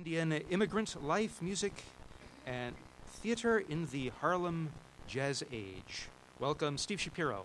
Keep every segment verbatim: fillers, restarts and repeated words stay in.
Indian immigrant life, music, and theater in the Harlem Jazz Age. Welcome, Steve Shapiro.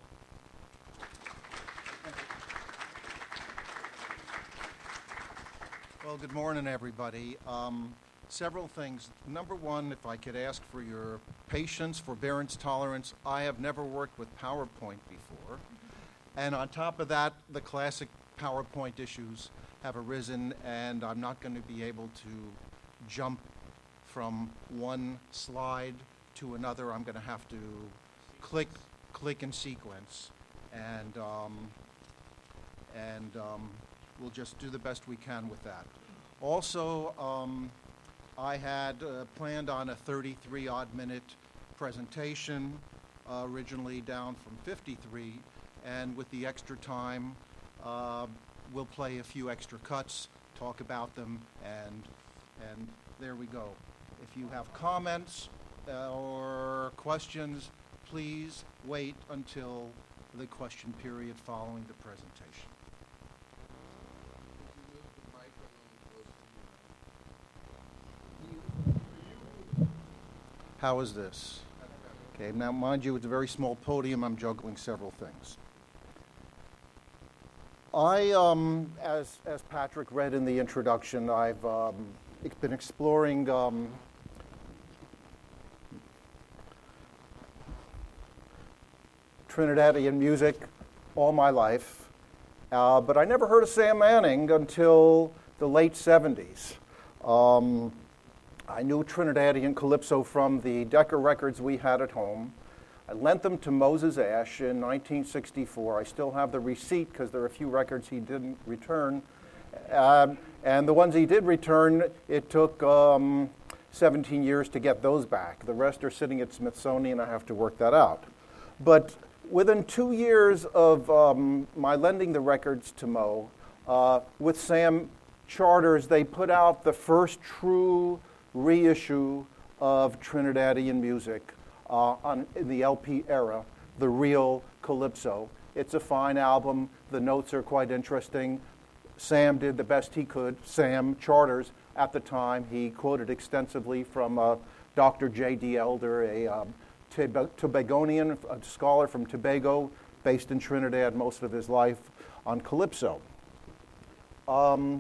Well, good morning, everybody. Um, several things. Number one, if I could ask for your patience, forbearance, tolerance. I have never worked with PowerPoint before. And on top of that, the classic PowerPoint issues have arisen, and I'm not going to be able to jump from one slide to another. I'm going to have to click, click in sequence, and um, and um, we'll just do the best we can with that. Also, um, I had uh, planned on a thirty-three odd minute presentation, uh, originally down from fifty-three, and with the extra time, uh, we'll play a few extra cuts, talk about them, and and there we go. If you have comments uh, or questions, please wait until the question period following the presentation. How is this? Okay, now mind you, it's a very small podium. I'm juggling several things. I, um, as, as Patrick read in the introduction, I've um, been exploring um, Trinidadian music all my life, uh, but I never heard of Sam Manning until the late seventies. Um, I knew Trinidadian calypso from the Decca records we had at home. I lent them to Moses Ash in nineteen sixty-four. I still have the receipt because there are a few records he didn't return. Uh, and the ones he did return, it took um, seventeen years to get those back. The rest are sitting at Smithsonian. I have to work that out. But within two years of um, my lending the records to Mo, uh, with Sam Charters, they put out the first true reissue of Trinidadian music uh, on, in the L P era, The Real Calypso. It's a fine album. The notes are quite interesting. Sam did the best he could. Sam Charters, at the time, he quoted extensively from uh, Doctor J D Elder, a um, Tobagonian, a scholar from Tobago, based in Trinidad most of his life, on calypso. Um,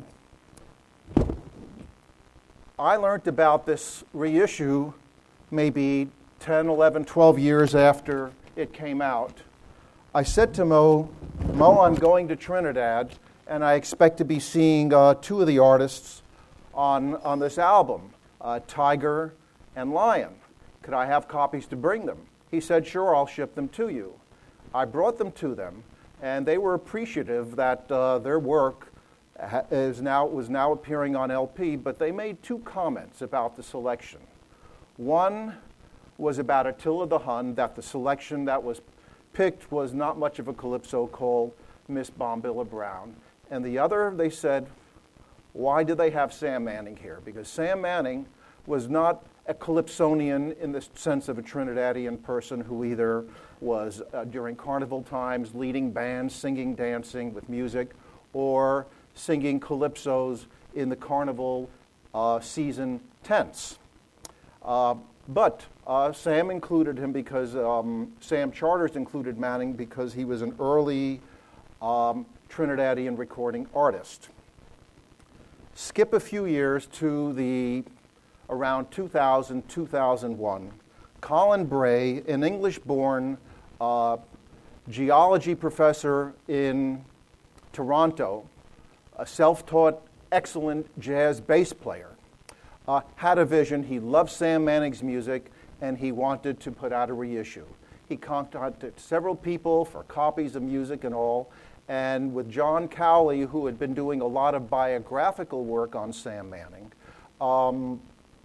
I learned about this reissue maybe ten, eleven, twelve years after it came out. I said to Mo, Mo, I'm going to Trinidad, and I expect to be seeing uh, two of the artists on, on this album, uh, Tiger and Lion. Could I have copies to bring them? He said, sure, I'll ship them to you. I brought them to them, and they were appreciative that uh, their work is now was now appearing on L P, but they made two comments about the selection. One was about Attila the Hun, that the selection that was picked was not much of a calypso called Miss Bombilla Brown. And the other, they said, why do they have Sam Manning here? Because Sam Manning was not a calypsonian in the sense of a Trinidadian person who either was, uh, during carnival times, leading bands, singing, dancing with music, or singing calypsos in the carnival uh, season tents. Uh, but uh, Sam included him because, um, Sam Charters included Manning because he was an early um, Trinidadian recording artist. Skip a few years to the around two thousand, two thousand one. Colin Bray, an English-born uh, geology professor in Toronto, a self-taught, excellent jazz bass player, uh, had a vision. He loved Sam Manning's music, and he wanted to put out a reissue. He contacted several people for copies of music and all, and with John Cowley, who had been doing a lot of biographical work on Sam Manning, um,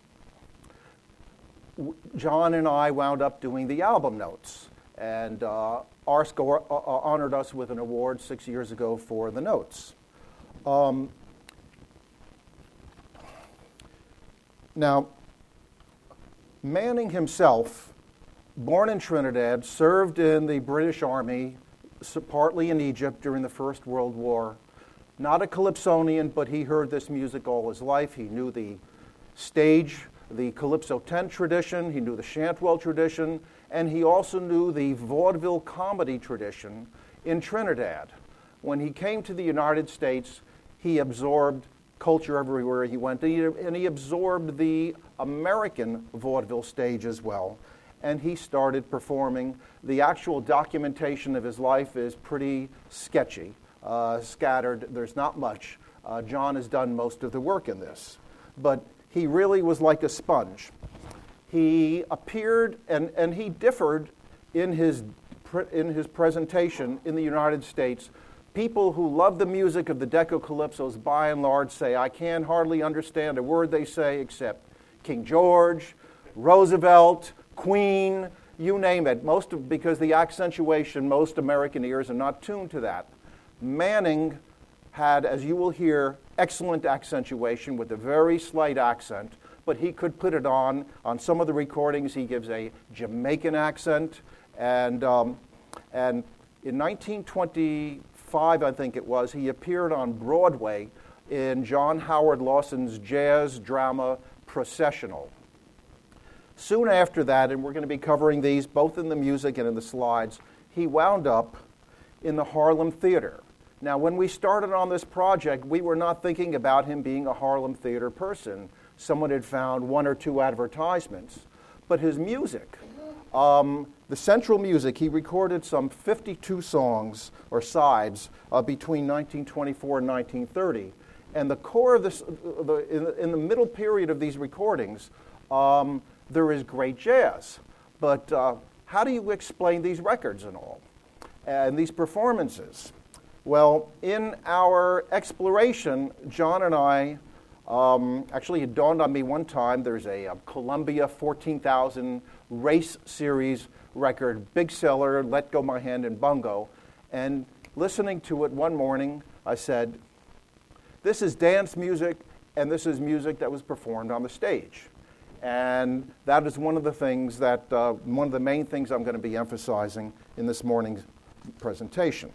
John and I wound up doing the album notes, and uh, ARSCO uh, honored us with an award six years ago for the notes. Um, now, Manning himself, born in Trinidad, served in the British Army, partly in Egypt during the First World War. Not a calypsonian, but he heard this music all his life. He knew the stage, the Calypso ten tradition, he knew the Chantwell tradition, and he also knew the vaudeville comedy tradition in Trinidad. When he came to the United States, he absorbed culture everywhere he went, and he absorbed the American vaudeville stage as well, and he started performing. The actual documentation of his life is pretty sketchy, uh, scattered. There's not much. Uh, John has done most of the work in this, but he really was like a sponge. He appeared, and, and he differed in his, in his presentation in the United States. People who love the music of the Deco Calypsos, by and large, say, I can hardly understand a word they say except King George, Roosevelt, Queen, you name it. Most of, because the accentuation, most American ears are not tuned to that. Manning had, as you will hear, excellent accentuation with a very slight accent, but he could put it on. On some of the recordings, he gives a Jamaican accent, and um, and in nineteen twenty-five, I think it was, he appeared on Broadway in John Howard Lawson's jazz drama Processional. Soon after that, and we're going to be covering these both in the music and in the slides, he wound up in the Harlem Theater. Now, when we started on this project, we were not thinking about him being a Harlem Theater person. Someone had found one or two advertisements. But his music, um, the central music, he recorded some fifty-two songs or sides uh, between nineteen twenty-four and nineteen thirty. And the core of this, uh, the, in, the, in the middle period of these recordings, um, there is great jazz. But uh, how do you explain these records and all, and these performances? Well, in our exploration, John and I, um, actually it dawned on me one time, there's a, a Columbia fourteen thousand race series record, big seller, Let Go My Hand in Bungo. And listening to it one morning, I said, this is dance music, and this is music that was performed on the stage. And that is one of the things that, uh, one of the main things I'm going to be emphasizing in this morning's presentation.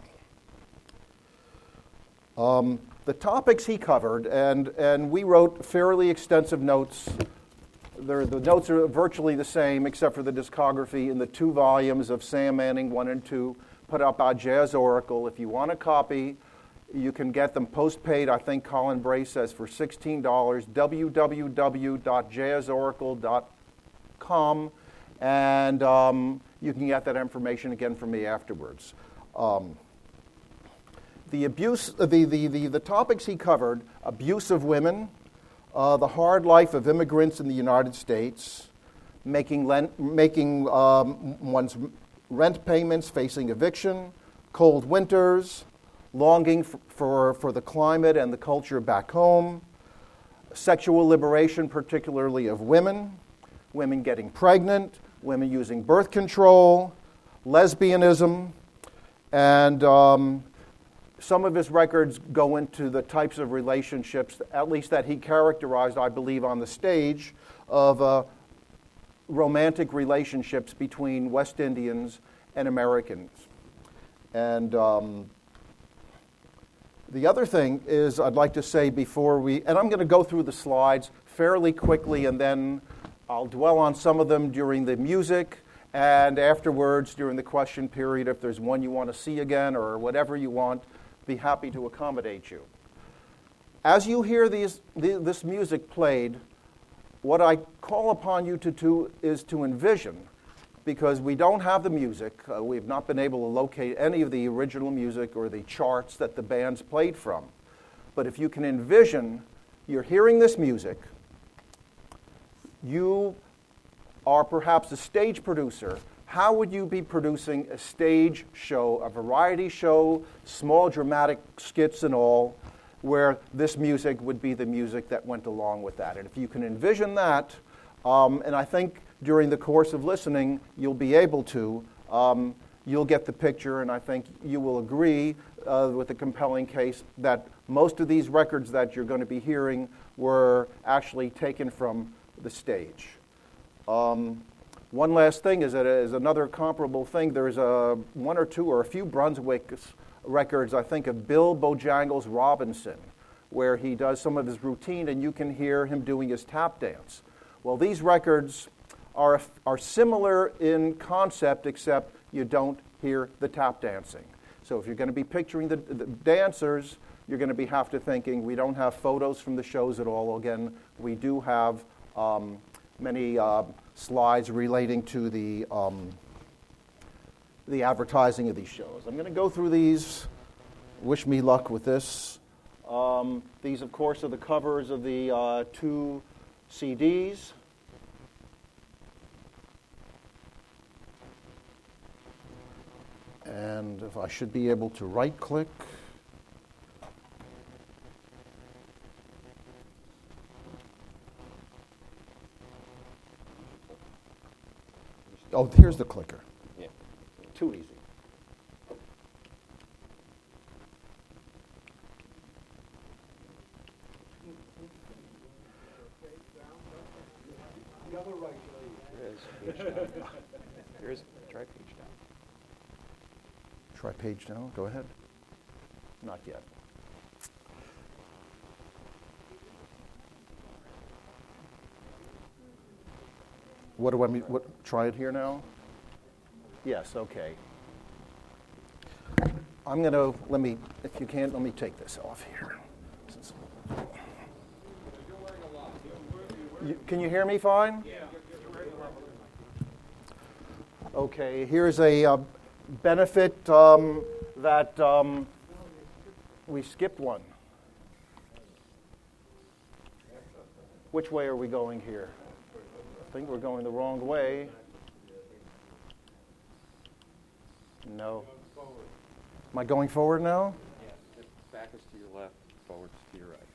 Um, the topics he covered, and, and we wrote fairly extensive notes. They're, the notes are virtually the same, except for the discography in the two volumes of Sam Manning one and two, put out by Jazz Oracle. If you want a copy, you can get them post-paid, I think Colin Bray says, for sixteen dollars, w w w dot jazz oracle dot com, and um, you can get that information again from me afterwards. Um, The abuse, the, the, the, the topics he covered, abuse of women, uh, the hard life of immigrants in the United States, making, lent, making um, one's rent payments, facing eviction, cold winters, longing for, for, for the climate and the culture back home, sexual liberation, particularly of women, women getting pregnant, women using birth control, lesbianism, and um, some of his records go into the types of relationships, at least that he characterized, I believe, on the stage, of uh, romantic relationships between West Indians and Americans. And um, the other thing is, I'd like to say before we, and I'm going to go through the slides fairly quickly, and then I'll dwell on some of them during the music, and afterwards during the question period, if there's one you want to see again or whatever you want, be happy to accommodate you. As you hear these, this music played, what I call upon you to do is to envision, because we don't have the music, uh, we've not been able to locate any of the original music or the charts that the bands played from. But if you can envision, you're hearing this music, you are perhaps a stage producer. How would you be producing a stage show, a variety show, small dramatic skits and all, where this music would be the music that went along with that? And if you can envision that, um, and I think during the course of listening, you'll be able to, um, you'll get the picture, and I think you will agree uh, with the compelling case that most of these records that you're going to be hearing were actually taken from the stage. Um, One last thing is that is another comparable thing. There's a one or two or a few Brunswick records, I think, of Bill Bojangles Robinson, where he does some of his routine, and you can hear him doing his tap dance. Well, these records are, are similar in concept, except you don't hear the tap dancing. So if you're going to be picturing the, the dancers, you're going to be have to thinking, we don't have photos from the shows at all. Again, we do have um, many uh, slides relating to the, um, the advertising of these shows. I'm going to go through these. Wish me luck with this. Um, these, of course, are the covers of the uh, two C Ds. And if I should be able to right-click. Oh, here's the clicker. Yeah. Too easy. There is try page down. Try page down. Go ahead. Not yet. What do I mean? What? Try it here now. Yes. Okay. I'm going to let me. If you can't, let me take this off here. You, can you hear me fine? Yeah. Okay, here's a uh, benefit um, that um, we skipped one. Which way are we going here? I think we're going the wrong way. No. Am I going forward now? Yeah, back is to your left, forward is to your right.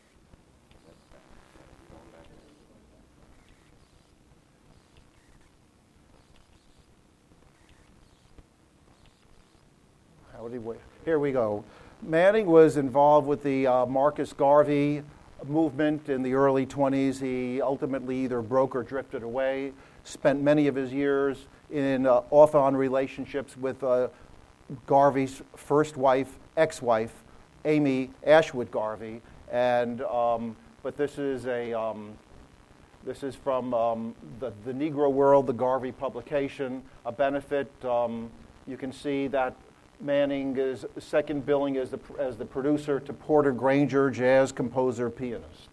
Here we go. Manning was involved with the uh, Marcus Garvey movement in the early twenties. He ultimately either broke or drifted away, spent many of his years in uh, off-on relationships with uh, Garvey's first wife, ex-wife, Amy Ashwood Garvey. And um, but this is a um, this is from um, the, the Negro World, the Garvey publication, a benefit. Um, you can see that Manning is second billing as the as the producer to Porter Granger, jazz composer, pianist.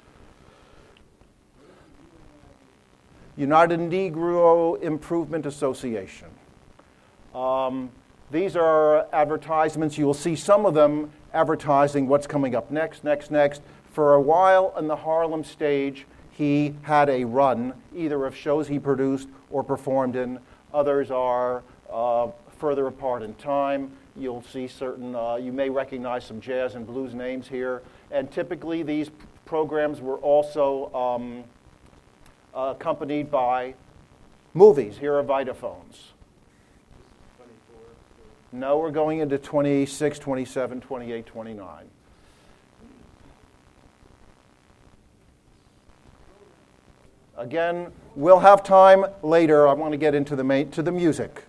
United Negro Improvement Association. Um, these are advertisements. You will see some of them advertising what's coming up next, next, next. For a while on the Harlem stage, he had a run, either of shows he produced or performed in. Others are uh, further apart in time. You'll see certain, uh, you may recognize some jazz and blues names here. And typically these p- programs were also um, uh, accompanied by movies. Here are Vitaphones. No, we're going into twenty-six, twenty-seven, twenty-eight, twenty-nine. Again, we'll have time later. I want to get into the main, to the music.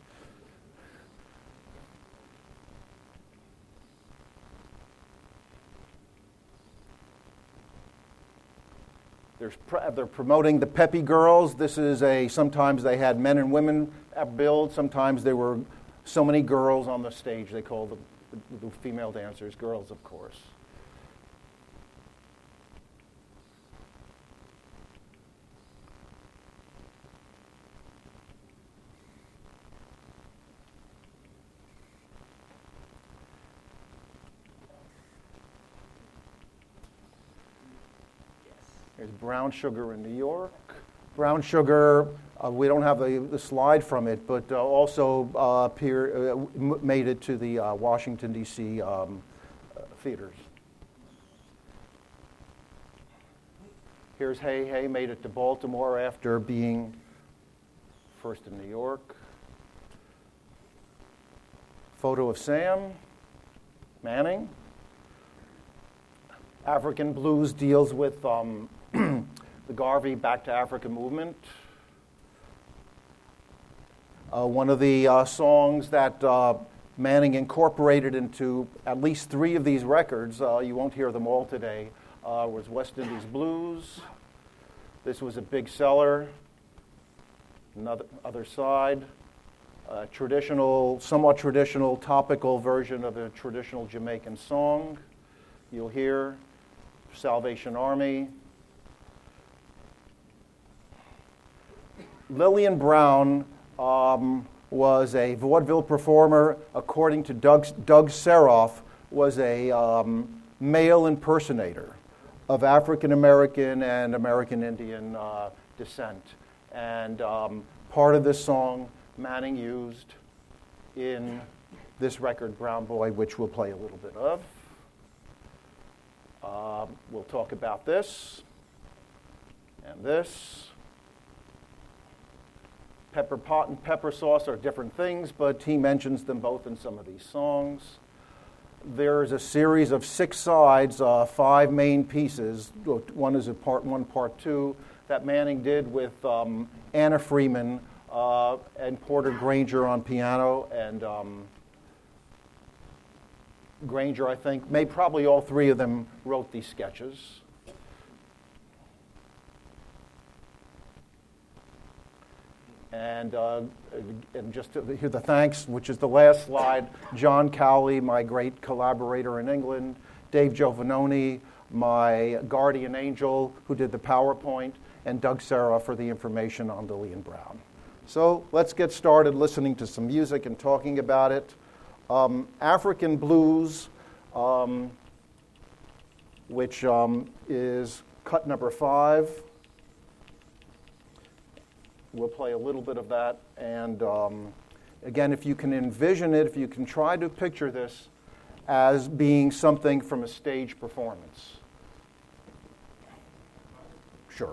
They're, they're promoting the Peppy Girls. This is a, sometimes they had men and women at build. Sometimes there were so many girls on the stage. They called the, the, the female dancers girls, of course. There's Brown Sugar in New York. Brown Sugar, uh, we don't have the, the slide from it, but uh, also uh, appear, uh, m- made it to the uh, Washington, D C um, uh, theaters. Here's Hey Hey, made it to Baltimore after being first in New York. Photo of Sam Manning. African Blues deals with um, the Garvey Back to Africa movement. Uh, one of the uh, songs that uh, Manning incorporated into at least three of these records, uh, you won't hear them all today, uh, was West Indies Blues. This was a big seller. Another other side, a traditional, somewhat traditional, topical version of a traditional Jamaican song. You'll hear Salvation Army. Lillian Brown um, was a vaudeville performer. According to Doug, Doug Seroff, was a um, male impersonator of African American and American Indian uh, descent. And um, part of this song Manning used in this record, Brown Boy, which we'll play a little bit of. Uh, we'll talk about this and this. Pepper pot and pepper sauce are different things, but he mentions them both in some of these songs. There's a series of six sides, uh, five main pieces. One is a part one, part two, that Manning did with um, Anna Freeman uh, and Porter Granger on piano, and um, Granger, I think, maybe probably all three of them wrote these sketches. And, uh, and just to hear the thanks, which is the last slide, John Cowley, my great collaborator in England, Dave Giovannoni, my guardian angel who did the PowerPoint, and Doug Seroff for the information on Lillian Brown. So let's get started listening to some music and talking about it. Um, African Blues, um, which um, is cut number five. We'll play a little bit of that. And um, again, if you can envision it, if you can try to picture this as being something from a stage performance. Sure.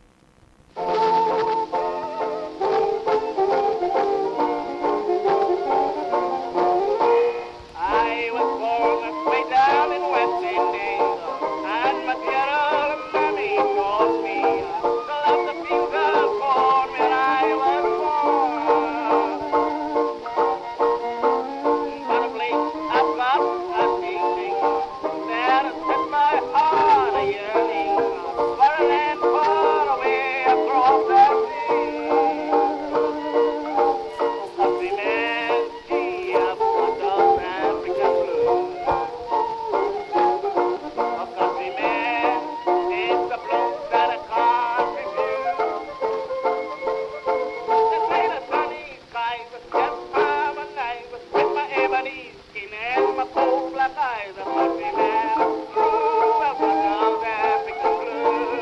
I was born way down in West Indies, and my dear old mammy taught me to love the finger corn when I was born. But a place I've got a feeling that has set my heart a yearning for a land far away across the sea. Countryman, gee, I've got those African blues. A countryman, it's the blues that I can't refuse. The sailor sunny skies, the step palm and knives, with my ebony skin and my coal black eyes. A countryman, ooh, I've got those African blues.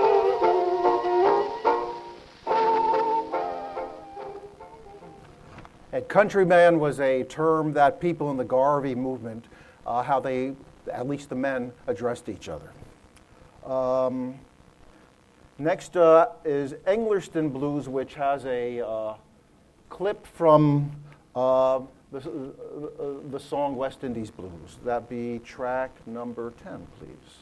And countryman was a term that people in the Garvey movement, uh, how they, at least the men, addressed each other. Um, next uh, is Engliston Blues, which has a uh, clip from uh, the, uh, the song West Indies Blues. That'd be track number ten, please.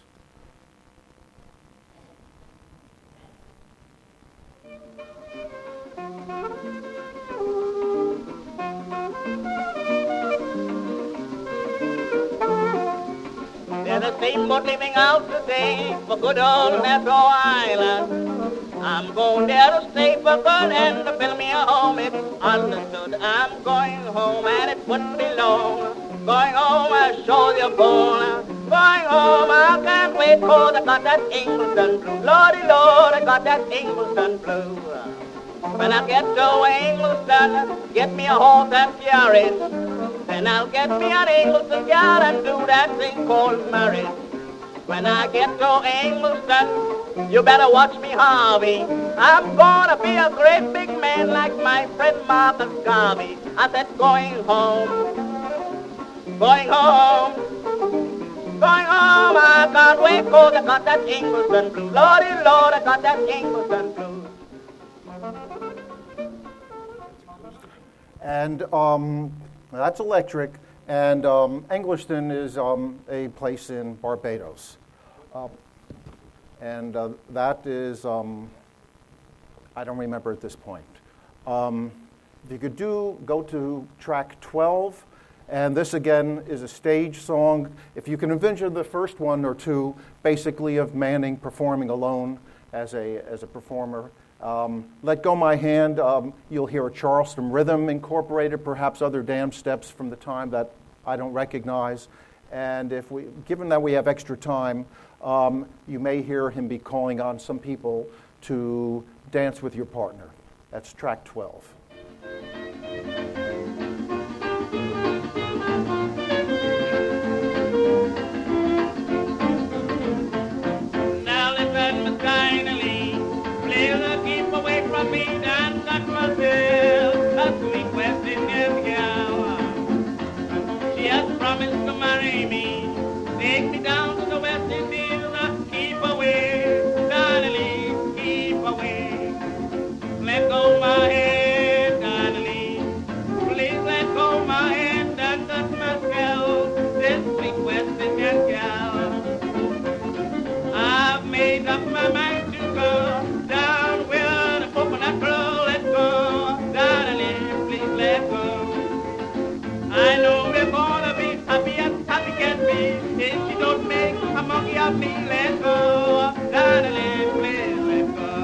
There's a steamboat leaving out today for good old Nassau Island. I'm going there to stay for good and to build me a home. It's understood I'm going home and it wouldn't be long. Going home, I'll show you born. Going home, I can't wait, cause I got that Engliston blue. Lordy Lord, I got that Engliston blue. When I get to Engliston, get me a horse and carriage. Then I'll get me an Engliston gal and do that thing called marriage. When I get to Engliston, you better watch me, Harvey. I'm gonna be a great big man like my friend Martha Garvey. I said going home, going home, going home. I can't wait, cause I got that Engliston blue. Lordy Lord, I got that Engliston blue. And um, that's electric. And um, Engliston is um, a place in Barbados. Um, and uh, that is, um, I don't remember at this point. Um, if you could do, go to track twelve, And this, again, is a stage song. If you can envision the first one or two, basically of Manning performing alone as a, as a performer. Um, Let Go My Hand, um, you'll hear a Charleston rhythm incorporated, perhaps other dam steps from the time that I don't recognize. And if we, given that we have extra time, um, you may hear him be calling on some people to dance with your partner. That's track twelve. Now listen, Miss Kindly, please keep away from me. Dance at myself, a sweet West Indian girl. She has promised to marry me. Take me down to the West Indies. Keep away, darling, keep away. Let go my hand, darling. Please let go my hand and touch my scalp. This sweet West Indian girl. I've made up my mind to go down where the coconut girl. Let go, darling, please let go. I know we're gonna be happy as happy can be. If she don't make a monkey of me, let go, darling, please let go.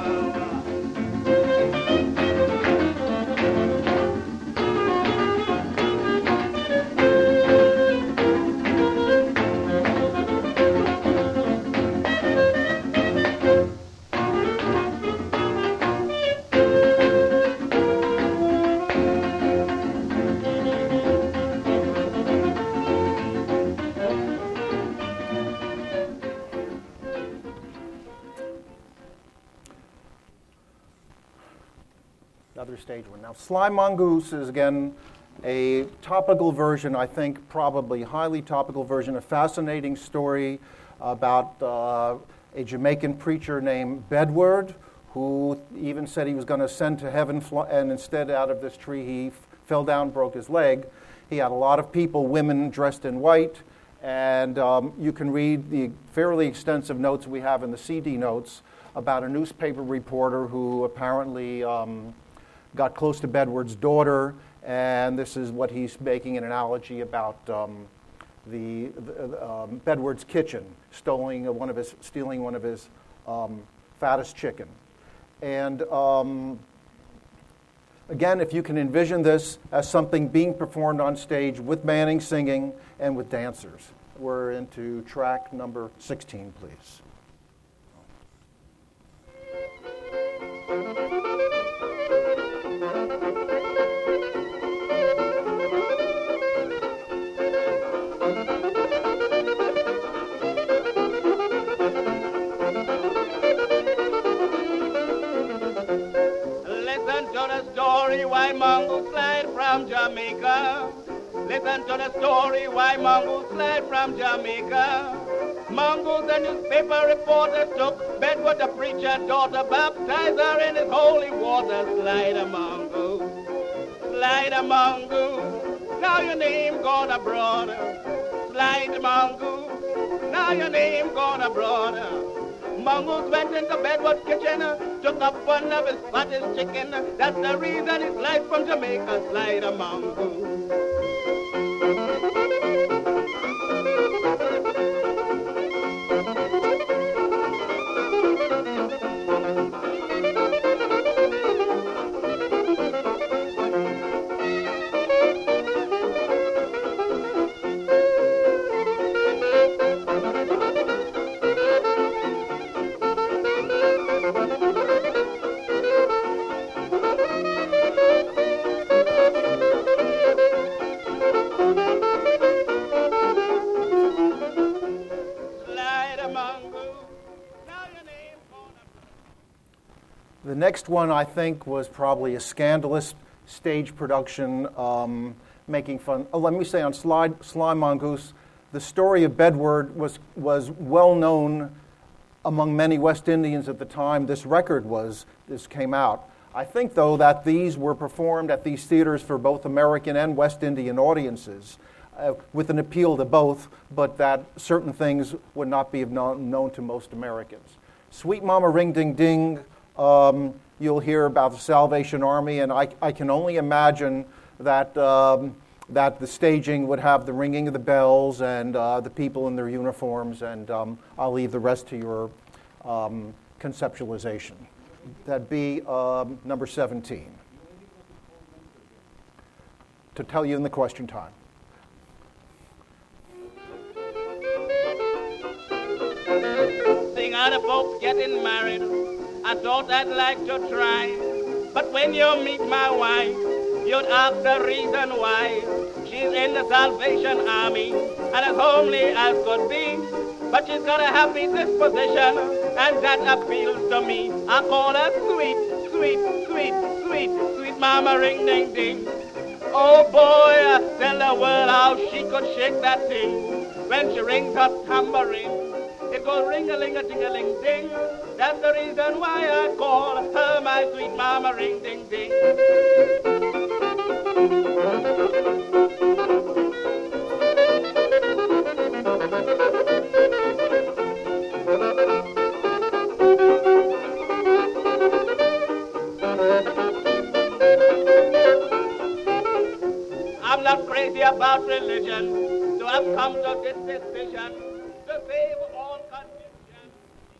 Another stage one. Now, Sly Mongoose is, again, a topical version, I think, probably highly topical version, a fascinating story about uh, a Jamaican preacher named Bedward, who even said he was going to ascend to heaven, and instead, out of this tree, he f- fell down, broke his leg. He had a lot of people, women dressed in white, and um, you can read the fairly extensive notes we have in the C D notes about a newspaper reporter who apparently um, got close to Bedward's daughter, and this is what he's making an analogy about um, the, the um, Bedward's kitchen, stealing one of his stealing one of his um, fattest chicken. And um, again, if you can envision this as something being performed on stage with Manning singing and with dancers. We're into track number sixteen, please. Why Mongoose slide from Jamaica. Listen to the story why Mongoose slide from Jamaica. Mongoose, the newspaper reporter, took Bedward, the preacher daughter, baptized her in his holy water. Slide a Mongoose, slide a Mongoose, now your name gone abroad. Slide a Mongoose, now your name gone abroad. Mongoose went into Bedward's kitchen, took up one of his fattest chicken. That's the reason his life from Jamaica. Slide a Mongoose. The next one, I think, was probably a scandalous stage production, um, making fun. Oh, let me say on Sly, Sly Mongoose, the story of Bedward was, was well known among many West Indians at the time this record was, this came out. I think, though, that these were performed at these theaters for both American and West Indian audiences, uh, with an appeal to both, but that certain things would not be known, known to most Americans. Sweet Mama Ring Ding Ding, um, you'll hear about the Salvation Army, and I, I can only imagine that um, that the staging would have the ringing of the bells and uh, the people in their uniforms, and um, I'll leave the rest to your um, conceptualization. That'd be um, number seventeen. To tell you in the question time. Seeing other folks getting married, I thought I'd like to try. But when you meet my wife, you'd ask the reason why. She's in the Salvation Army and as homely as could be. But she's got a happy disposition, and that appeals to me. I call her sweet, sweet, sweet, sweet, sweet mama ring ding ding. Oh boy, tell the world how she could shake that thing. When she rings her tambourine, it goes ring-a-ling-a-ding-a-ling-ding. That's the reason why I call her my sweet mama ring ding ding. I'm not crazy about religion, so I've come to this decision to save all confusion.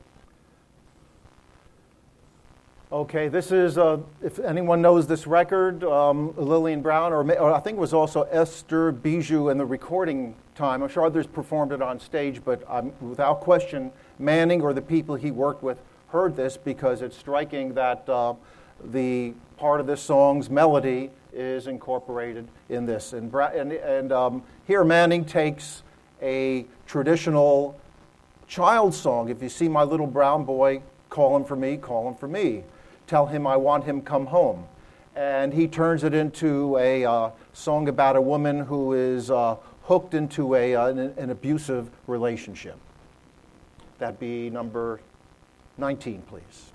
Okay, this is, uh, if anyone knows this record, um, Lillian Brown, or, or I think it was also Esther Bijou in the recording time. I'm sure others performed it on stage, but um, without question, Manning or the people he worked with heard this, because it's striking that uh, the part of this song's melody is incorporated in this. And, and, and um, here Manning takes a traditional child song. If you see my little brown boy, call him for me, call him for me. Tell him I want him come home. And he turns it into a uh, song about a woman who is uh, hooked into a, uh, an, an abusive relationship. That'd be number nineteen, please.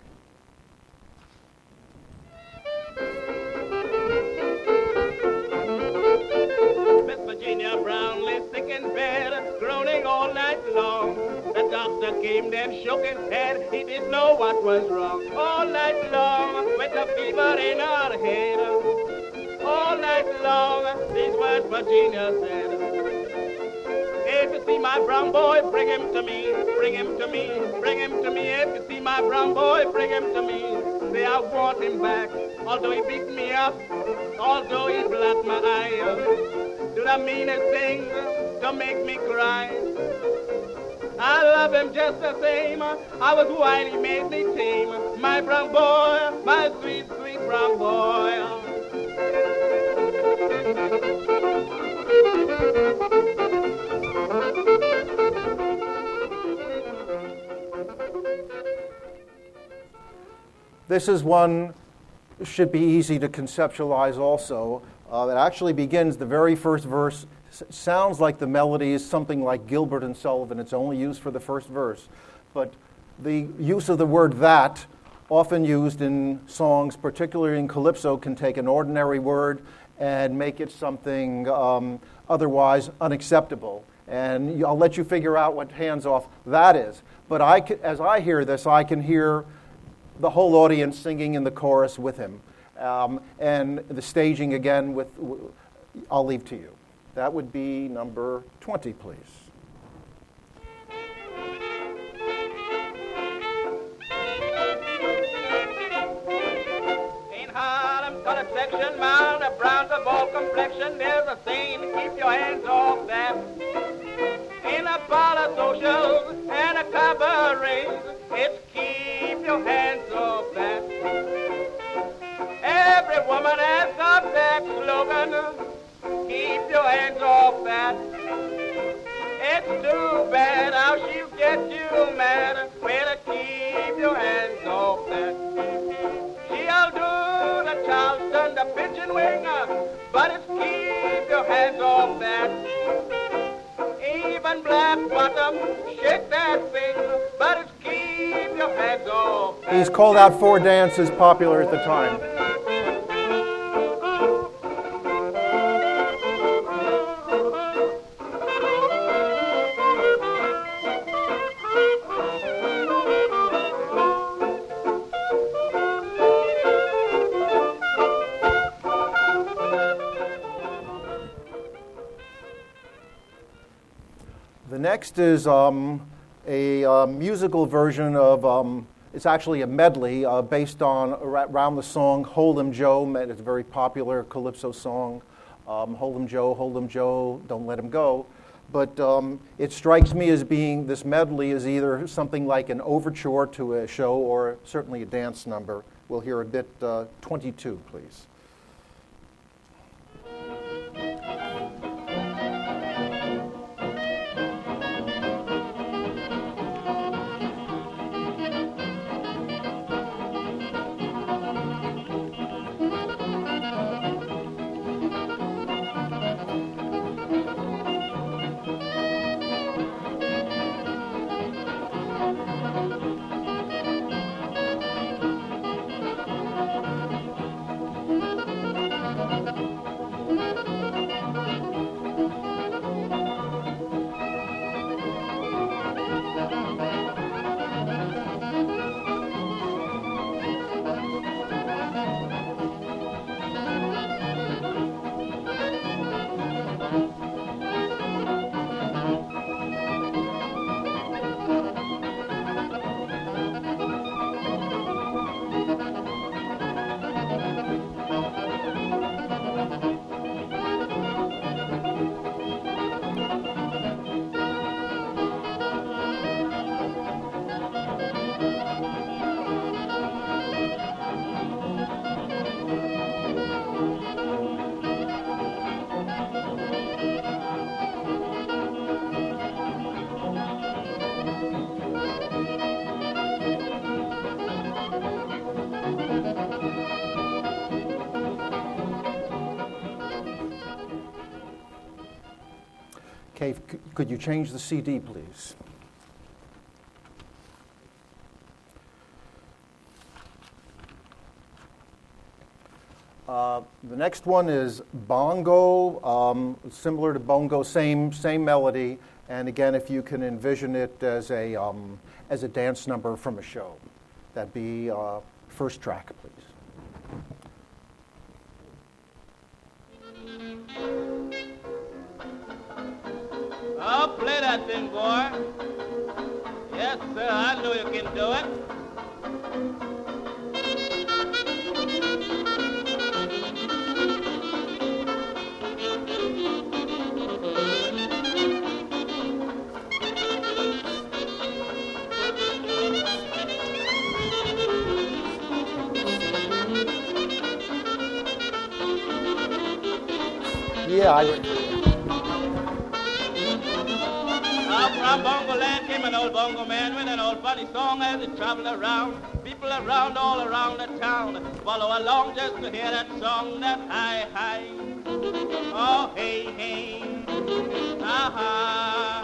Miss Virginia Brown lay sick in bed, groaning all night long. The doctor came, then shook his head. He didn't know what was wrong. All night long, with the fever in her head. All night long, these words Virginia said. If you see my brown boy, bring him to me. Bring him to me. Bring him to me. If you see my brown boy, bring him to me. Say I want him back. Although he beat me up, although he blacked my eye. Do the meanest thing to make me cry. I love him just the same. I was white, he made me tame. My brown boy, my sweet, sweet brown boy. This is one should be easy to conceptualize also. Uh, it actually begins, the very first verse s- sounds like the melody is something like Gilbert and Sullivan. It's only used for the first verse. But the use of the word that, often used in songs, particularly in calypso, can take an ordinary word and make it something um, otherwise unacceptable. And I'll let you figure out what hands off that is. But I, ca- as I hear this, I can hear the whole audience singing in the chorus with him. Um, and the staging again with, w- I'll leave to you. That would be number twenty, please. In Harlem, colored section, man, the browns of all complexion, there's a saying, keep your hands off that. In a parlor social and a cabaret, it's keep your hands off that. Every woman has got that slogan, keep your hands off that. It's too bad how she'll get you mad, well, keep your hands off that. She'll do the Charleston, the pigeon wing, but it's keep your hands off that. Even black bottom, shake that thing, but it's keep your hands off that. He's called out four dances popular at the time. next is um, a uh, musical version of, um, it's actually a medley uh, based on around the song Hold 'em Joe. It's a very popular calypso song. Um, Hold 'em Joe, hold 'em Joe, don't let him go. But um, it strikes me as being, this medley is either something like an overture to a show or certainly a dance number. We'll hear a bit uh, twenty-two, please. Okay, c- could you change the C D, please? Uh, the next one is bongo, um, similar to bongo, same same melody, and again, if you can envision it as a um, as a dance number from a show, that'd be uh, first track, please. Oh, play that thing, boy. Yes, sir, I know you can do it. Yeah, I. From Bongo Land came an old bongo man with an old funny song as he traveled around. People around, all around the town, follow along just to hear that song, that hi, hi. Oh, hey, hey, aha.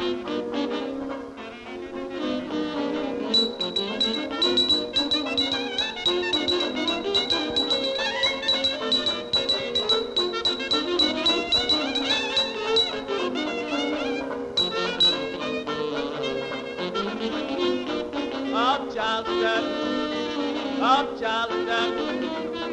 Of Charleston, of Charleston.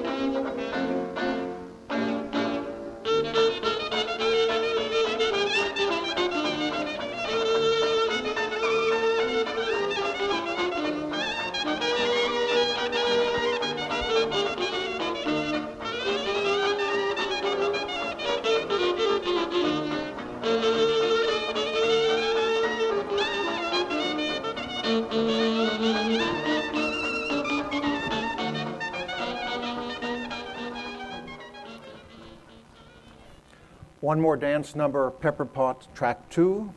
One more dance number, Pepper Pot, track two.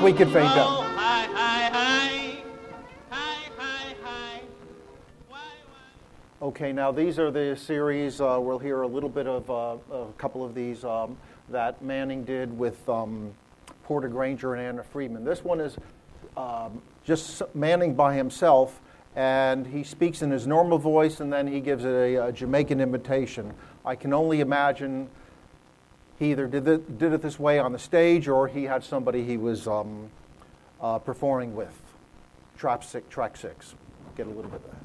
we could fade Oh, down. hi, hi, hi. Hi, hi, hi. Why, why? Okay, now these are the series. Uh, we'll hear a little bit of uh, a couple of these um, that Manning did with um, Porter Granger and Anna Friedman. This one is um, just Manning by himself, and he speaks in his normal voice, and then he gives a, a Jamaican imitation. I can only imagine he either did it, did it this way on the stage, or he had somebody he was um, uh, performing with. Track six, track six. Get a little bit of that.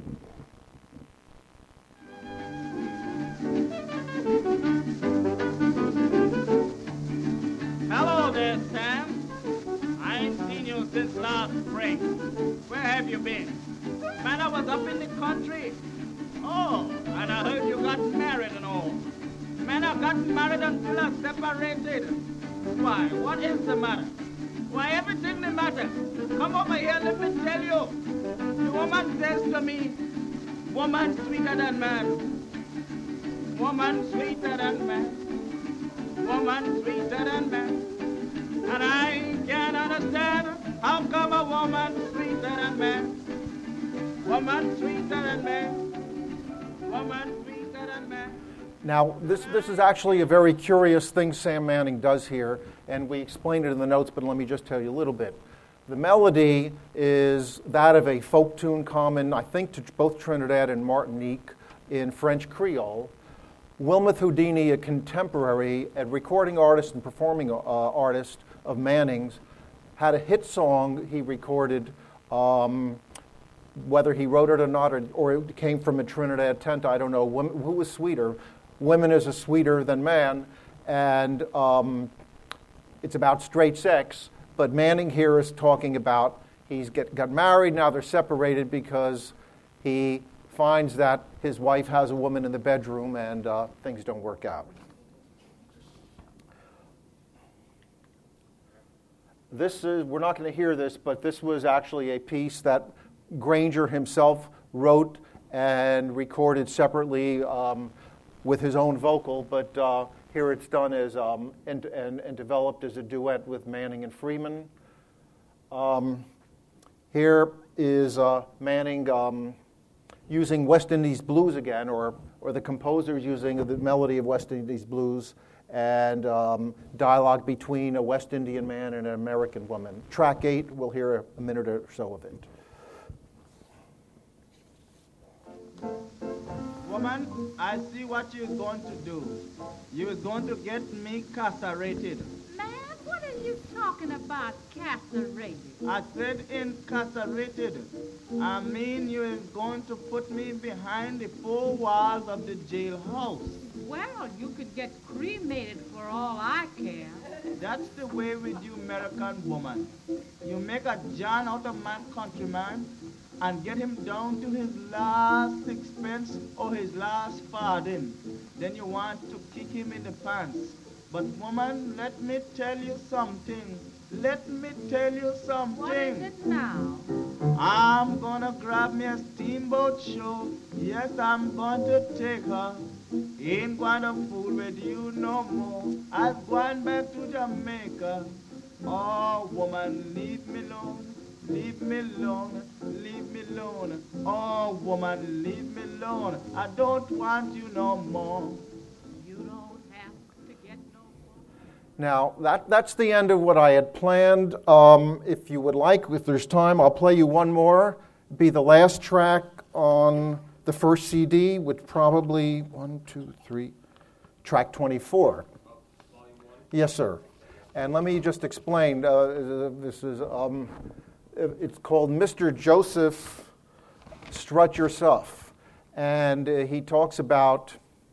Hello there, Sam. I ain't seen you since last spring. Where have you been? Man, I was up in the country. Oh, and I heard you got married and all. Man, I got married until I separated. Why, what is the matter? Why, everything the matter. Come over here, let me tell you. The woman says to me, woman sweeter than man. Woman sweeter than man. Woman sweeter than man. And I can't understand how come a woman sweeter than man. Woman sweeter than man. Woman sweeter than man. Now, this, this is actually a very curious thing Sam Manning does here, and we explained it in the notes, but let me just tell you a little bit. The melody is that of a folk tune common, I think, to both Trinidad and Martinique in French Creole. Wilmoth Houdini, a contemporary and recording artist and performing uh, artist of Manning's, had a hit song he recorded, um, whether he wrote it or not, or, or it came from a Trinidad tent, I don't know. Women, who was sweeter? Women is a sweeter than man, and um, it's about straight sex. But Manning here is talking about he's get, got married, now they're separated because he finds that his wife has a woman in the bedroom and uh, things don't work out. This is, we're not going to hear this, but this was actually a piece that Granger himself wrote and recorded separately um, with his own vocal, but uh, here it's done as um, and, and, and developed as a duet with Manning and Freeman. Um, here is uh, Manning um, using West Indies blues again, or or the composers using the melody of West Indies blues, and um, dialogue between a West Indian man and an American woman. Track eight, we'll hear a, a minute or so of it. Woman, I see what you're going to do. You're going to get me castrated. Man, what are you talking about, castrated? I said incarcerated. I mean you is going to put me behind the four walls of the jailhouse. Well, you could get cremated for all I care. That's the way with you American woman. You make a John out of my countryman and get him down to his last sixpence or his last farthing. Then you want to kick him in the pants. But woman, let me tell you something. Let me tell you something. What is it now? I'm gonna grab me a steamboat show. Yes, I'm going to take her. Ain't gonna fool with you no more. I'm going back to Jamaica. Oh, woman, leave me alone. Leave me alone. Leave me alone. Oh, woman, leave me alone. I don't want you no more. You don't have to get no more. Now, that, that's the end of what I had planned. Um, if you would like, if there's time, I'll play you one more. Be the last track on the first C D, with probably one, two, three, track twenty-four. Yes, sir. And let me just explain. Uh, this is um, it's called Mister Joseph Strut Yourself, and uh, he talks about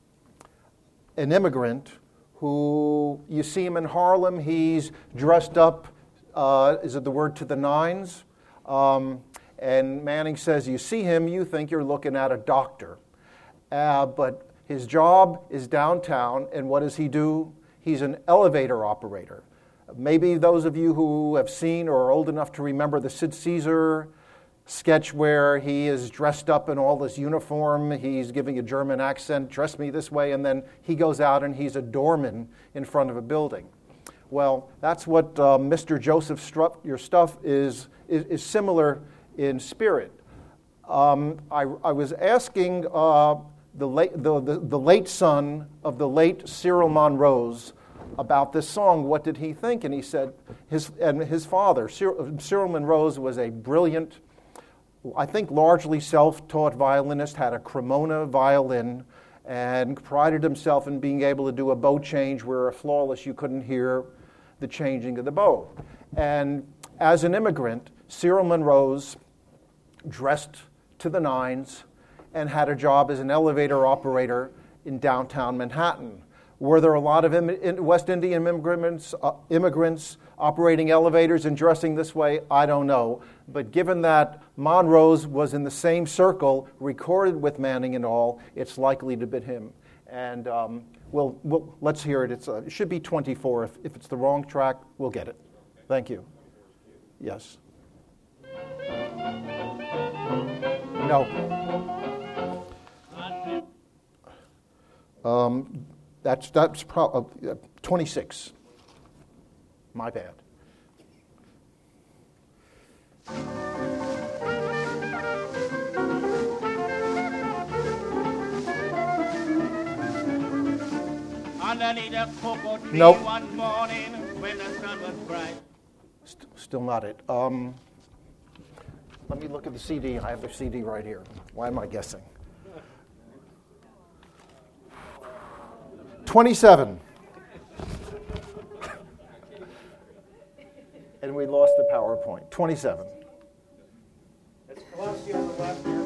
an immigrant who, you see him in Harlem, he's dressed up, uh, is it the word to the nines? Um, and Manning says, you see him, you think you're looking at a doctor. Uh, but his job is downtown, and what does he do? He's an elevator operator. Maybe those of you who have seen or are old enough to remember the Sid Caesar sketch where he is dressed up in all this uniform, he's giving a German accent, dress me this way, and then he goes out and he's a doorman in front of a building. Well, that's what uh, Mister Joseph Struff, your stuff is, is, is similar in spirit. Um, I, I was asking uh, the, late, the, the, the late son of the late Cyril Monrose about this song. What did he think? And he said his, and his father, Cyril, Cyril Monrose, was a brilliant, I think largely self-taught violinist, had a Cremona violin, and prided himself in being able to do a bow change where a flawless you couldn't hear the changing of the bow. And as an immigrant, Cyril Monrose dressed to the nines and had a job as an elevator operator in downtown Manhattan. Were there a lot of Im- West Indian immigrants, uh, immigrants operating elevators and dressing this way? I don't know. But given that Monrose was in the same circle, recorded with Manning and all, it's likely to have been him. And um, we'll, we'll, let's hear it. It's, uh, it should be twenty-four. If, if it's the wrong track, we'll get it. Thank you. Yes. No. Um, that's that's pro- uh, twenty-six. My bad. Underneath a cocoa tree Nope. one morning when the sun was bright. St- still not it. Um, let me look at the C D. I have the C D right here. Why am I guessing? twenty-seven. And we lost the PowerPoint. twenty-seven. It's Colossi on the left here.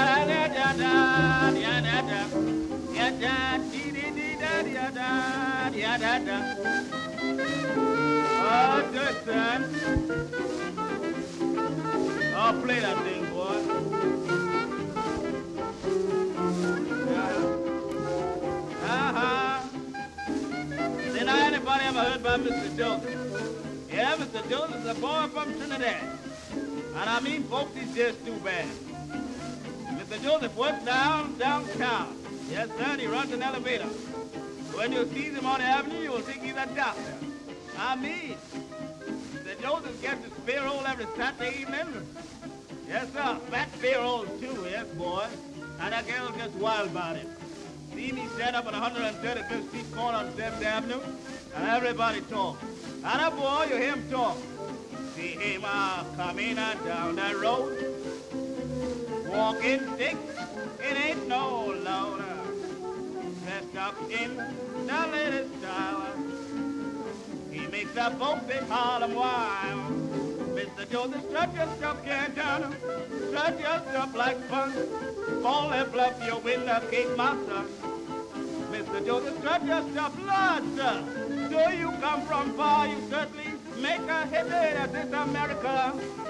Oh, good son. Oh, play that thing, boy. Uh-huh. Then anybody ever heard about Mister Joseph? Yeah, Mister Joseph is a boy from Trinidad. And I mean, folks, he's just too bad. Mister Joseph works down, downtown. Yes, sir, and he runs an elevator. When you see him on the avenue, you'll think he's a doctor. I mean, Mister Joseph gets his payroll every Saturday evening. Yes, sir, fat payroll too, yes, boy. And that girl gets wild about it. See me stand up on one hundred thirty-fifth Street corner on seventh Avenue, and everybody talk. And a boy, you hear him talk. See him uh, coming uh, down that road, walking stick, it ain't no loader. Dressed up in the latest style. He makes the folks in Harlem wild. Mister Joseph, strut your stuff, can't down. Strut your stuff like fun. Fall and bluff, you win the cake, my son. Mister Joseph, strut your stuff, Lord, sir. So you come from far, you certainly make a hit at this America.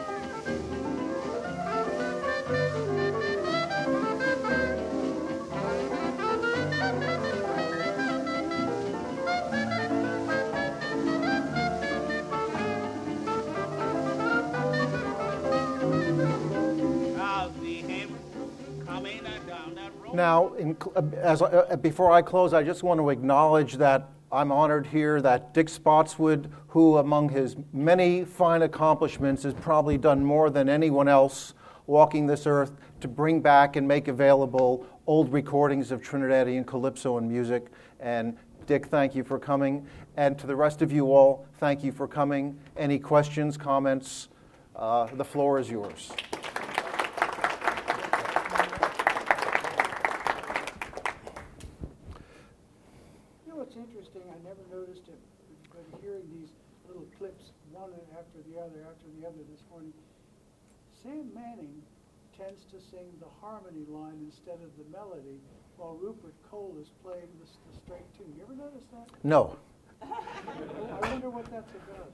Now, in, as uh, before I close, I just want to acknowledge that I'm honored here that Dick Spotswood, who among his many fine accomplishments has probably done more than anyone else walking this earth to bring back and make available old recordings of Trinidadian calypso and music. And Dick, thank you for coming. And to the rest of you all, thank you for coming. Any questions, comments? Uh, the floor is yours. It's interesting, I never noticed it, but hearing these little clips, one after the other, after the other this morning, Sam Manning tends to sing the harmony line instead of the melody, while Rupert Cole is playing the, the straight tune. You ever notice that? No. I wonder what that's about.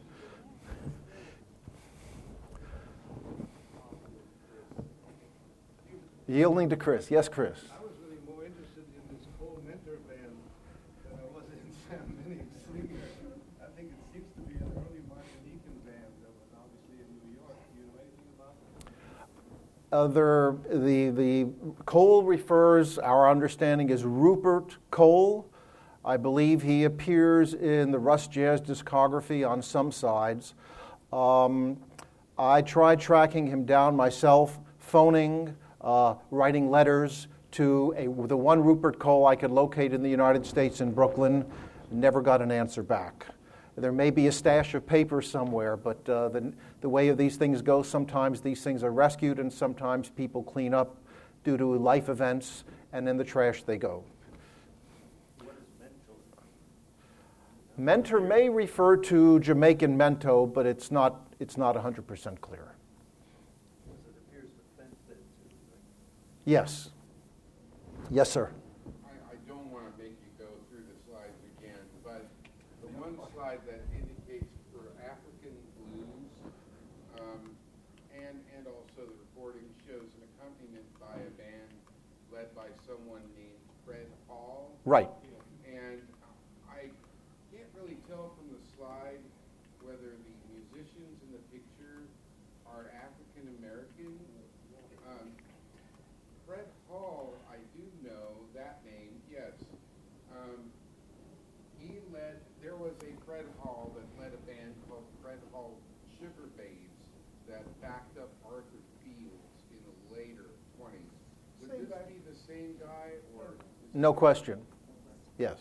Yielding to Chris. Yes, Chris. I was really more interested in this Cole Mentor band than I was in Sam Manning's singing. I think it seems to be an early Martinican band that was obviously in New York. Do you know anything about that? Uh, there, the, the Cole refers, our understanding is Rupert Cole. I believe he appears in the Russ Jazz discography on some sides. Um, I tried tracking him down myself, phoning, uh, writing letters to a, the one Rupert Cole I could locate in the United States in Brooklyn. Never got an answer back. There may be a stash of paper somewhere, but uh, the, the way of these things go, sometimes these things are rescued and sometimes people clean up due to life events, and in the trash they go. What is mentor? Mentor may refer to Jamaican mento, but it's not it's not one hundred percent clear. Because it appears with fence then too, right? Yes. Yes, sir. I, I don't want to make you go through the slides again, but the one slide that indicates for African blues, um, and and also the recording shows an accompaniment by a band led by someone named Fred Hall. Right. And I can't really tell from the slide whether the musicians in the picture are African American. Um, Fred Hall, I do know that name, yes. Um, he led, there was a Fred Hall that led a band called Fred Hall Sugar Babes that backed up Arthur Fields in the later twenties. Would this be the same guy, or? No question. Yes.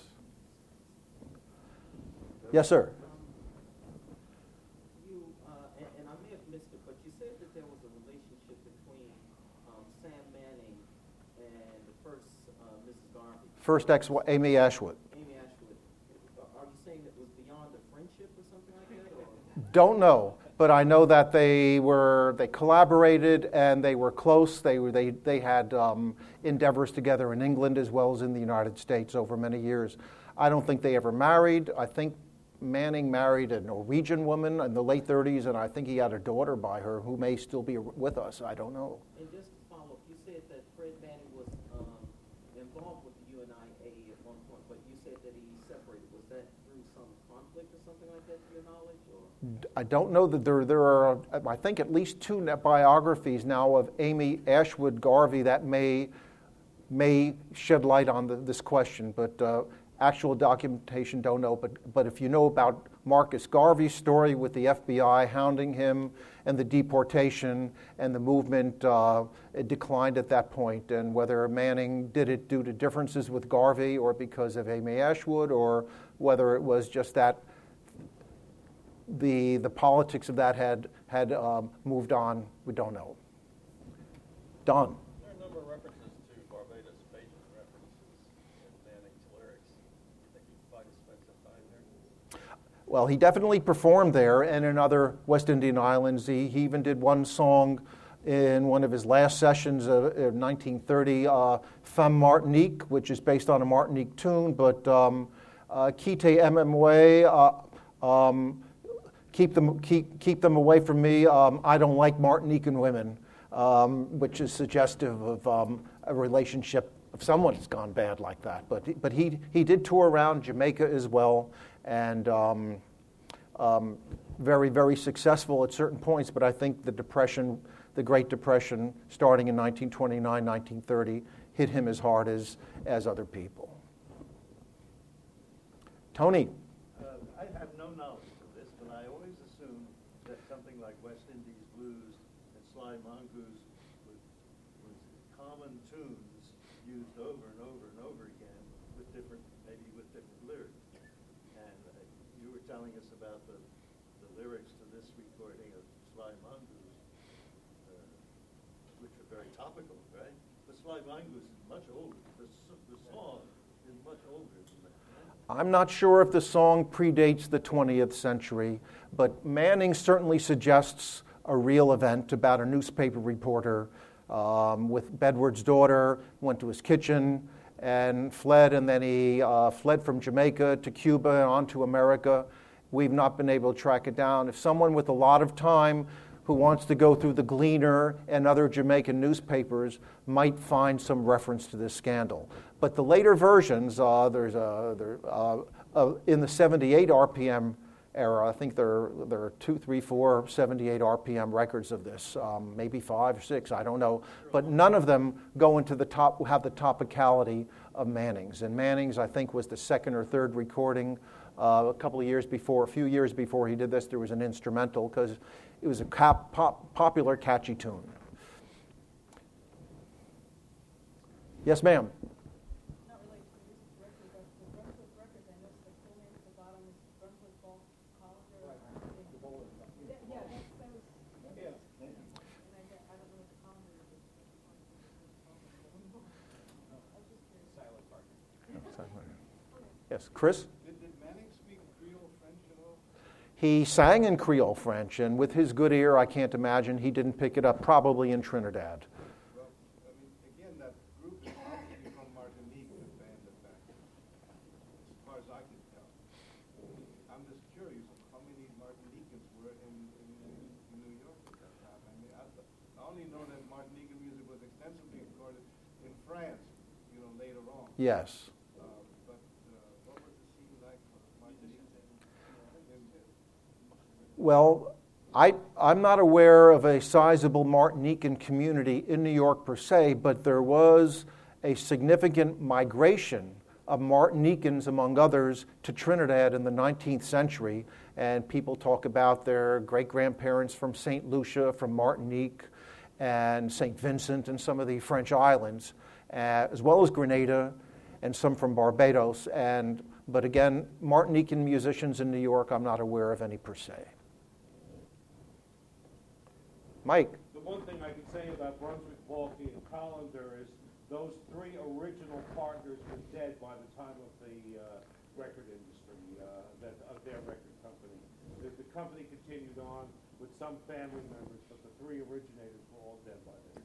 Yes, sir. You, uh, and, and I may have missed it, but you said that there was a relationship between um, Sam Manning and the first uh, Missus Garvey. First ex Amy Ashwood. Amy Ashwood. Are you saying that it was beyond a friendship or something like that? Or? Don't know, but I know that they were they collaborated and they were close. They were they they had um, endeavors together in England as well as in the United States over many years. I don't think they ever married. I think Manning married a Norwegian woman in the late thirties, and I think he had a daughter by her who may still be with us. I don't know. And just to follow up, you said that Fred Manning was um, involved with the U N I A at one point, but you said that he separated. Was that through some conflict or something like that, to your knowledge? Or? I don't know that there there are, I think, at least two biographies now of Amy Ashwood Garvey that may may shed light on the, this question, but uh, actual documentation don't know. But but if you know about Marcus Garvey's story with the F B I hounding him and the deportation and the movement, uh, it declined at that point, and whether Manning did it due to differences with Garvey or because of Amy Ashwood, or whether it was just that the the politics of that had had um, moved on, we don't know. Don. There are a number of references to Barbados Bajan references in Manning's lyrics. You think you'd find spend some time there? Well, he definitely performed there and in other West Indian islands. He, he even did one song in one of his last sessions of, of nineteen thirty, uh, Femme Martinique, which is based on a Martinique tune, but um, uh, Quitte Ememwe, uh, um, keep them keep keep them away from me. Um, I don't like Martinican women, um, which is suggestive of um, a relationship of someone that's gone bad like that. But but he he did tour around Jamaica as well, and um, um, very very successful at certain points. But I think the depression, the Great Depression, starting in nineteen twenty-nine, nineteen thirty, hit him as hard as as other people. Tony. Uh, I have no knowledge of this, but I always assumed that something like West Indies blues and Sly Mongoose was, was common tunes used over and over and over again with different, maybe with different lyrics. And uh, you were telling us about the, the lyrics to this recording of Sly Mongoose, uh, which are very topical, right? But Sly Mongoose is much older. The, the song is much older than that. I'm not sure if the song predates the twentieth century, but Manning certainly suggests a real event about a newspaper reporter um, with Bedward's daughter, went to his kitchen and fled, and then he uh, fled from Jamaica to Cuba and on to America. We've not been able to track it down. If someone with a lot of time who wants to go through the Gleaner and other Jamaican newspapers might find some reference to this scandal. But the later versions, uh, there's a, there, uh, uh, in the seventy-eight R P M era. I think there, there are two, three, four seventy-eight R P M records of this, um, maybe five or six, I don't know. But none of them go into the top, have the topicality of Manning's. And Manning's, I think, was the second or third recording. Uh, a couple of years before, a few years before he did this, there was an instrumental because it was a cap, pop, popular, catchy tune. Yes, ma'am. Not related to this record, but the Brunswick records, I noticed the full name at the bottom is Brunswick Ball College. Or yeah, yeah, that's, that was. Yeah. And I, get- I don't know what the calendar is. I was just curious. Yes, Chris? Did, did Manning speak Creole French at all? He sang in Creole French, and with his good ear, I can't imagine he didn't pick it up, probably in Trinidad. Well, I mean, again, that group is obviously from Martinique, the band at that, as far as I can tell. I'm just curious of how many Martinicans were in, in, in New York at that time. I mean, I, I only know that Martinican music was extensively recorded in France, you know, later on. Yes. Uh, but uh, what was the scene like for Martinique? Well, I, I'm not aware of a sizable Martinican community in New York per se, but there was a significant migration of Martinicans, among others, to Trinidad in the nineteenth century. And people talk about their great-grandparents from Saint Lucia, from Martinique, and Saint Vincent, and some of the French islands, uh, as well as Grenada, and some from Barbados. And but again, Martinican musicians in New York, I'm not aware of any per se. Mike. The one thing I can say about Brunswick, Balky, and Collender is those three original partners were dead by the time of the uh, record industry, uh, that, of their record company. The, the company continued on with some family members, but the three originators were all dead by then.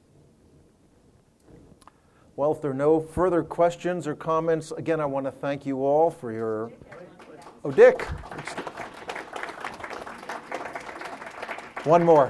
Well, if there are no further questions or comments, again, I want to thank you all for your... Oh, Dick. One more.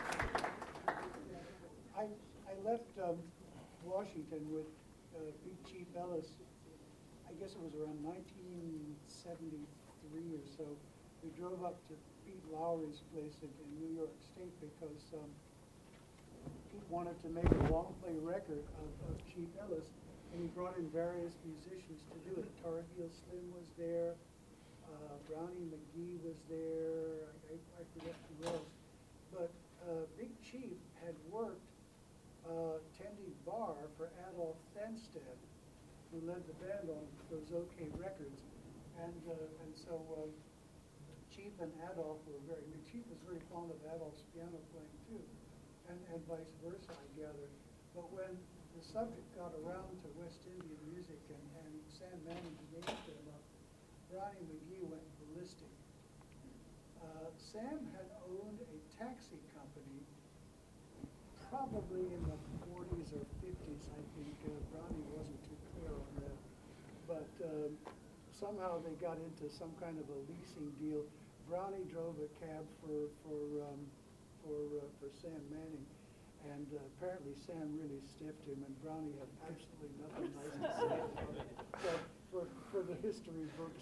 I, I left um, Washington with uh, Big Chief Ellis, I guess it was around nineteen seventy-three or so. We drove up to Pete Lowry's place in, in New York State because um, Pete wanted to make a long play record of, of Chief Ellis, and he brought in various musicians to do it. Tar Heel Slim was there, uh, Brownie McGee was there, I, I, I forget who else. But uh, Big Chief had worked uh, tending bar for Adolf Thenstedt, who led the band on those OK records. And uh, and so uh, Chief and Adolf were very, I mean, Chief was very fond of Adolf's piano playing too, and, and vice versa, I gather. But when the subject got around to West Indian music and, and Sam Manning's name came up, Brownie McGee went ballistic. Uh, Sam had owned a taxi company probably in the forties or fifties, I think. Uh, Brownie wasn't too clear on that. But um, somehow they got into some kind of a leasing deal. Brownie drove a cab for for um, for uh, for Sam Manning, and uh, apparently Sam really stiffed him, and Brownie had absolutely nothing nice to say about it. So for for the history books.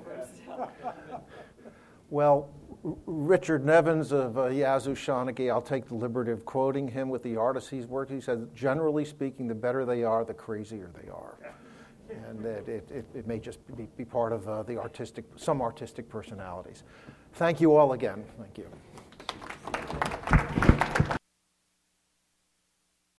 Well, R- Richard Nevins of uh, Yazoo Shanachie, I'll take the liberty of quoting him with the artists he's worked. He says, generally speaking, the better they are, the crazier they are. And it, it, it, it may just be, be part of uh, the artistic, some artistic personalities. Thank you all again. Thank you.